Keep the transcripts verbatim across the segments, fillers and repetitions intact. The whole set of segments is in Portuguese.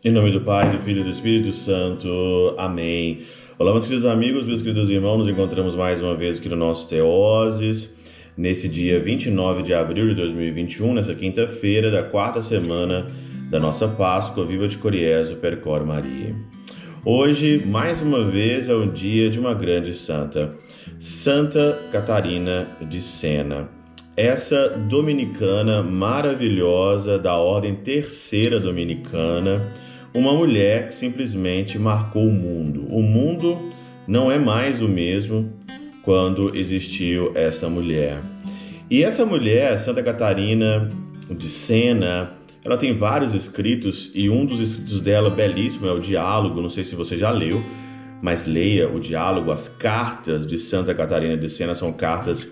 Em nome do Pai, do Filho e do Espírito Santo. Amém. Olá, meus queridos amigos, meus queridos irmãos, nos encontramos mais uma vez aqui no nosso Teoses, nesse dia vinte e nove de abril de dois mil e vinte e um, nessa quinta-feira da quarta semana da nossa Páscoa, Viva de Coriezo, Percor Maria. Hoje, mais uma vez, é o dia de uma grande santa, Santa Catarina de Sena. Essa dominicana maravilhosa da Ordem Terceira Dominicana, uma mulher que simplesmente marcou o mundo. O mundo não é mais o mesmo quando existiu essa mulher. E essa mulher, Santa Catarina de Sena, ela tem vários escritos, e um dos escritos dela, belíssimo, é o Diálogo. Não sei se você já leu, mas leia o Diálogo. As cartas de Santa Catarina de Sena são cartas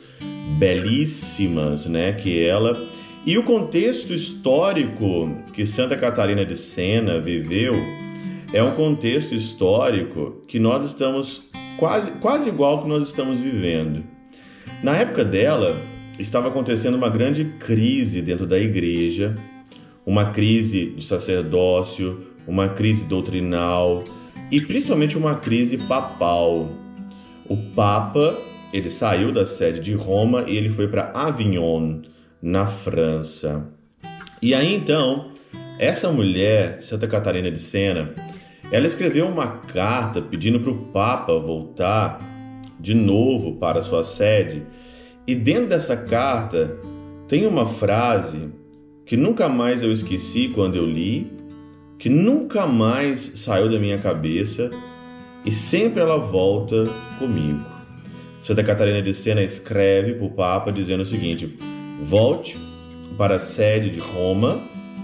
belíssimas, né, que ela... E o contexto histórico que Santa Catarina de Sena viveu é um contexto histórico que nós estamos quase, quase igual que nós estamos vivendo. Na época dela, estava acontecendo uma grande crise dentro da igreja, uma crise de sacerdócio, uma crise doutrinal e principalmente uma crise papal. O Papa, ele saiu da sede de Roma e ele foi para Avignon, na França. E aí então, essa mulher, Santa Catarina de Sena, ela escreveu uma carta pedindo para o Papa voltar de novo para a sua sede, e dentro dessa carta tem uma frase que nunca mais eu esqueci quando eu li, que nunca mais saiu da minha cabeça e sempre ela volta comigo. Santa Catarina de Sena escreve para o Papa dizendo o seguinte: volte para a sede de Roma,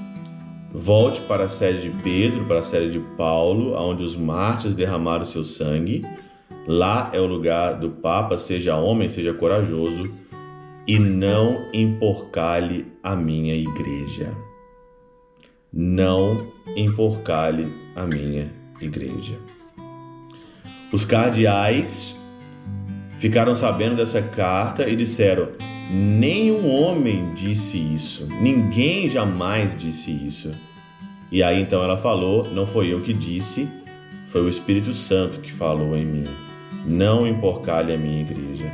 volte para a sede de Pedro, para a sede de Paulo, onde os mártires derramaram seu sangue. Lá é o lugar do Papa, seja homem, seja corajoso, e não emporcalhe a minha igreja. Não emporcalhe a minha igreja. Os cardeais ficaram sabendo dessa carta e disseram: nenhum homem disse isso, ninguém jamais disse isso. E aí então ela falou: não foi eu que disse, foi o Espírito Santo que falou em mim. Não emporcalhe a minha igreja.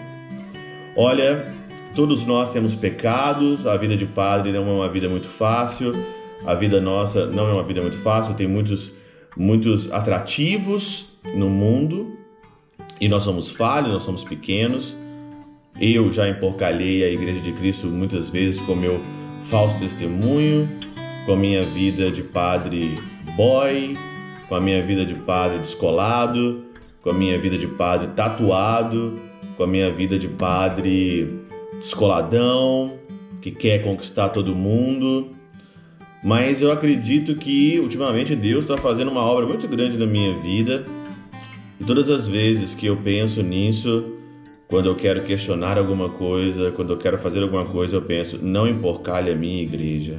Olha, todos nós temos pecados, a vida de padre não é uma vida muito fácil, a vida nossa não é uma vida muito fácil, tem muitos, muitos atrativos no mundo, e nós somos falhos, nós somos pequenos. Eu já emporcalhei a Igreja de Cristo muitas vezes com meu falso testemunho, com a minha vida de padre boy, com a minha vida de padre descolado, com a minha vida de padre tatuado, com a minha vida de padre descoladão, que quer conquistar todo mundo. Mas eu acredito que ultimamente Deus está fazendo uma obra muito grande na minha vida, e todas as vezes que eu penso nisso, quando eu quero questionar alguma coisa, quando eu quero fazer alguma coisa, eu penso: não emporcalhe a minha igreja.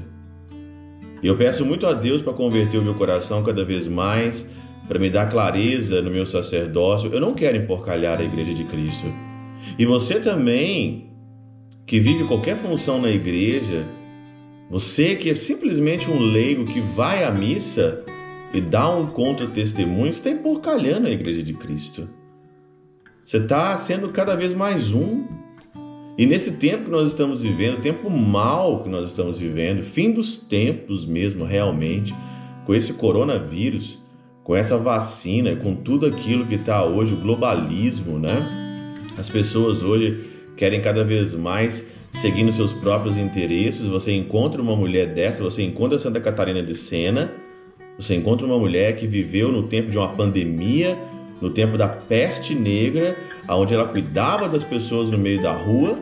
E eu peço muito a Deus para converter o meu coração cada vez mais, para me dar clareza no meu sacerdócio. Eu não quero emporcalhar a igreja de Cristo. E você também, que vive qualquer função na igreja, você que é simplesmente um leigo que vai à missa e dá um contra-testemunho, está emporcalhando a igreja de Cristo. Você está sendo cada vez mais um. E nesse tempo que nós estamos vivendo, tempo mau que nós estamos vivendo, fim dos tempos mesmo, realmente, com esse coronavírus, com essa vacina, com tudo aquilo que está hoje, o globalismo, né? As pessoas hoje querem cada vez mais seguindo seus próprios interesses. Você encontra uma mulher dessa, você encontra Santa Catarina de Sena, você encontra uma mulher que viveu no tempo de uma pandemia, no tempo da peste negra, onde ela cuidava das pessoas no meio da rua,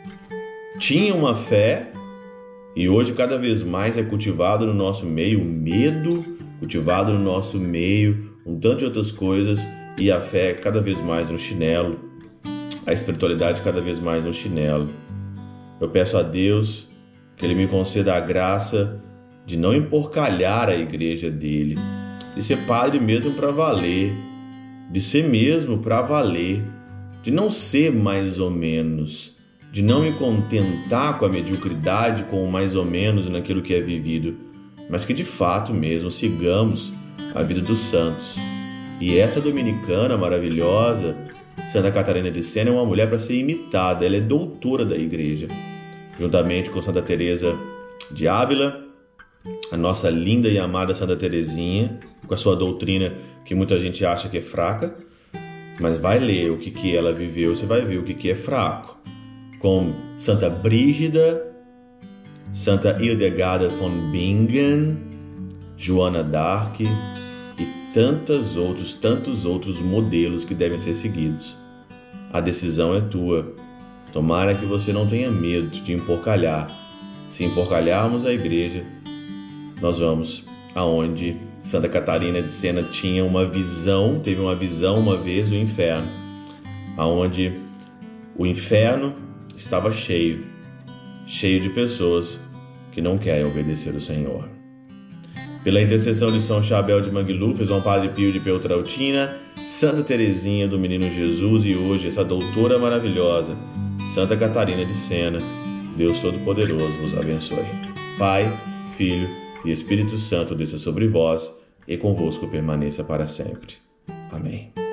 tinha uma fé, e hoje cada vez mais é cultivado no nosso meio o medo, cultivado no nosso meio um tanto de outras coisas, e a fé cada vez mais no chinelo, a espiritualidade cada vez mais no chinelo. Eu peço a Deus que Ele me conceda a graça de não emporcalhar a igreja dele, de ser padre mesmo para valer, de ser mesmo para valer, de não ser mais ou menos, de não me contentar com a mediocridade, com o mais ou menos naquilo que é vivido, mas que de fato mesmo sigamos a vida dos santos. E essa dominicana maravilhosa, Santa Catarina de Sena, é uma mulher para ser imitada. Ela é doutora da igreja, juntamente com Santa Teresa de Ávila, a nossa linda e amada Santa Teresinha, com a sua doutrina que muita gente acha que é fraca, mas vai ler o que, que ela viveu, você vai ver o que, que é fraco. Com Santa Brígida, Santa Hildegarda von Bingen, Joana d'Arc e tantos outros, tantos outros modelos que devem ser seguidos. A decisão é tua. Tomara que você não tenha medo de emporcalhar. Se emporcalharmos a igreja, nós vamos aonde Santa Catarina de Sena tinha uma visão, teve uma visão uma vez do inferno, aonde o inferno estava cheio, cheio de pessoas que não querem obedecer ao Senhor. Pela intercessão de São Chabel de Mangluf, São Padre Pio de Peltrautina, Santa Teresinha do Menino Jesus e hoje essa doutora maravilhosa, Santa Catarina de Sena, Deus Todo-Poderoso vos abençoe. Pai, Filho e Espírito Santo desça sobre vós e convosco permaneça para sempre. Amém.